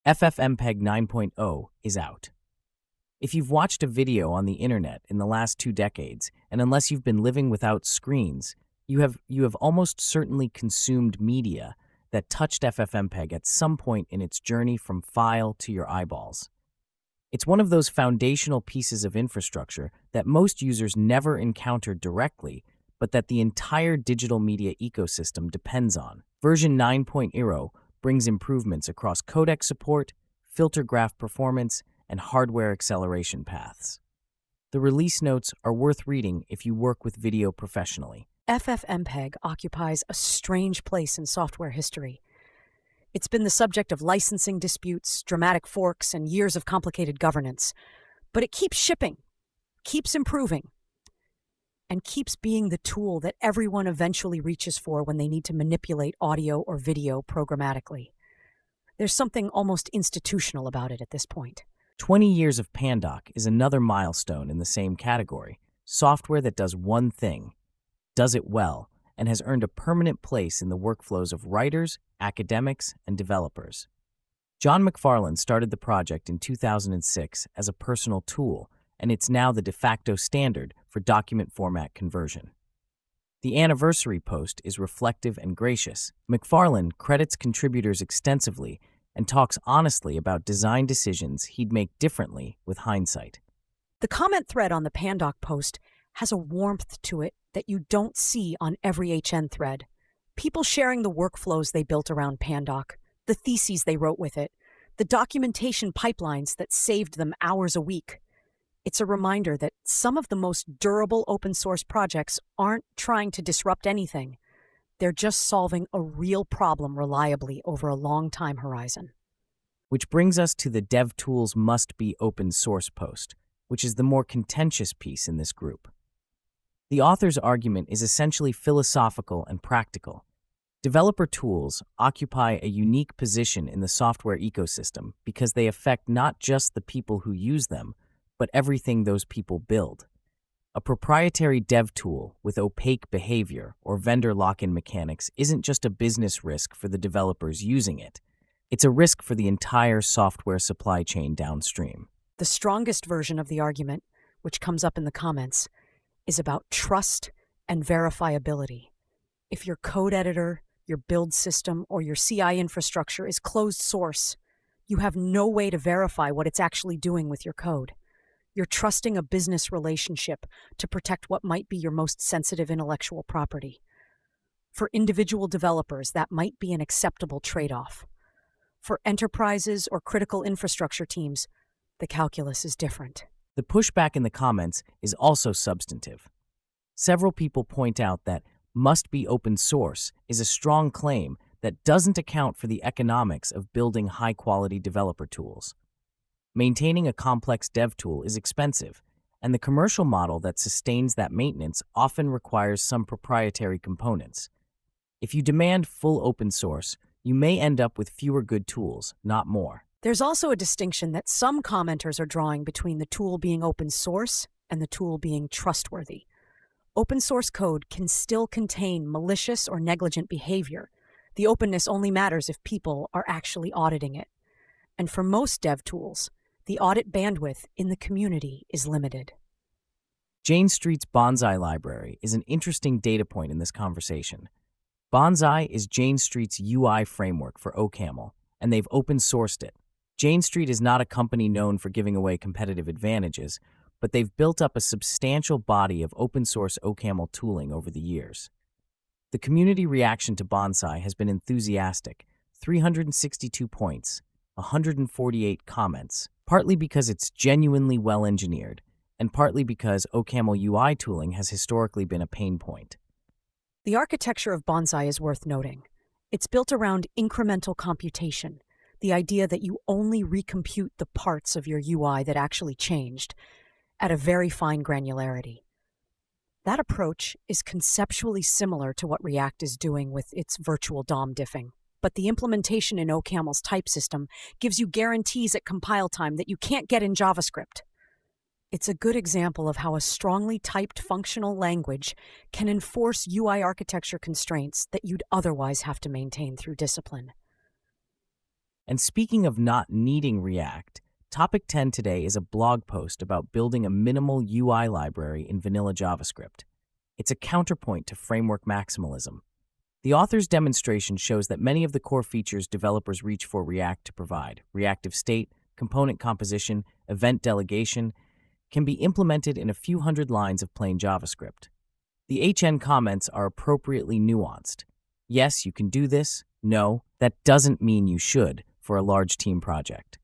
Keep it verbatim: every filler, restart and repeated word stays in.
FFmpeg nine point oh is out. If you've watched a video on the internet in the last two decades, and unless you've been living without screens, you have, you have almost certainly consumed media that touched FFmpeg at some point in its journey from file to your eyeballs. It's one of those foundational pieces of infrastructure that most users never encountered directly, but that the entire digital media ecosystem depends on. Version nine point oh brings improvements across codec support, filter graph performance, and hardware acceleration paths. The release notes are worth reading if you work with video professionally. FFmpeg occupies a strange place in software history. It's been the subject of licensing disputes, dramatic forks, and years of complicated governance. But it keeps shipping, keeps improving, and keeps being the tool that everyone eventually reaches for when they need to manipulate audio or video programmatically. There's something almost institutional about it at this point. twenty years of Pandoc is another milestone in the same category. Software that does one thing, does it well, and has earned a permanent place in the workflows of writers, academics, and developers. John McFarlane started the project in two thousand six as a personal tool, and it's now the de facto standard for document format conversion. The anniversary post is reflective and gracious. McFarlane credits contributors extensively and talks honestly about design decisions he'd make differently with hindsight. The comment thread on the Pandoc post has a warmth to it that you don't see on every H N thread. People sharing the workflows they built around Pandoc, the theses they wrote with it, the documentation pipelines that saved them hours a week. It's a reminder that some of the most durable open source projects aren't trying to disrupt anything. They're just solving a real problem reliably over a long time horizon. Which brings us to the DevTools must be open source post, which is the more contentious piece in this group. The author's argument is essentially philosophical and practical. Developer tools occupy a unique position in the software ecosystem because they affect not just the people who use them, but everything those people build. A proprietary dev tool with opaque behavior or vendor lock-in mechanics isn't just a business risk for the developers using it. It's a risk for the entire software supply chain downstream. The strongest version of the argument, which comes up in the comments, is about trust and verifiability. If your code editor, your build system, or your C I infrastructure is closed source, you have no way to verify what it's actually doing with your code. You're trusting a business relationship to protect what might be your most sensitive intellectual property. For individual developers, that might be an acceptable trade-off. For enterprises or critical infrastructure teams, the calculus is different. The pushback in the comments is also substantive. Several people point out that must be open source is a strong claim that doesn't account for the economics of building high-quality developer tools. Maintaining a complex dev tool is expensive, and the commercial model that sustains that maintenance often requires some proprietary components. If you demand full open source, you may end up with fewer good tools, not more. There's also a distinction that some commenters are drawing between the tool being open source and the tool being trustworthy. Open source code can still contain malicious or negligent behavior. The openness only matters if people are actually auditing it. And for most dev tools, the audit bandwidth in the community is limited. Jane Street's Bonsai library is an interesting data point in this conversation. Bonsai is Jane Street's U I framework for OCaml, and they've open-sourced it. Jane Street is not a company known for giving away competitive advantages, but they've built up a substantial body of open-source OCaml tooling over the years. The community reaction to Bonsai has been enthusiastic, three hundred sixty-two points, one hundred forty-eight comments, partly because it's genuinely well-engineered, and partly because OCaml U I tooling has historically been a pain point. The architecture of Bonsai is worth noting. It's built around incremental computation, the idea that you only recompute the parts of your U I that actually changed, at a very fine granularity. That approach is conceptually similar to what React is doing with its virtual D O M diffing. But the implementation in OCaml's type system gives you guarantees at compile time that you can't get in JavaScript. It's a good example of how a strongly typed functional language can enforce U I architecture constraints that you'd otherwise have to maintain through discipline. And speaking of not needing React, Topic ten today is a blog post about building a minimal U I library in vanilla JavaScript. It's a counterpoint to framework maximalism. The author's demonstration shows that many of the core features developers reach for React to provide, reactive state, component composition, event delegation, can be implemented in a few hundred lines of plain JavaScript. The H N comments are appropriately nuanced. Yes, you can do this. No, that doesn't mean you should for a large team project.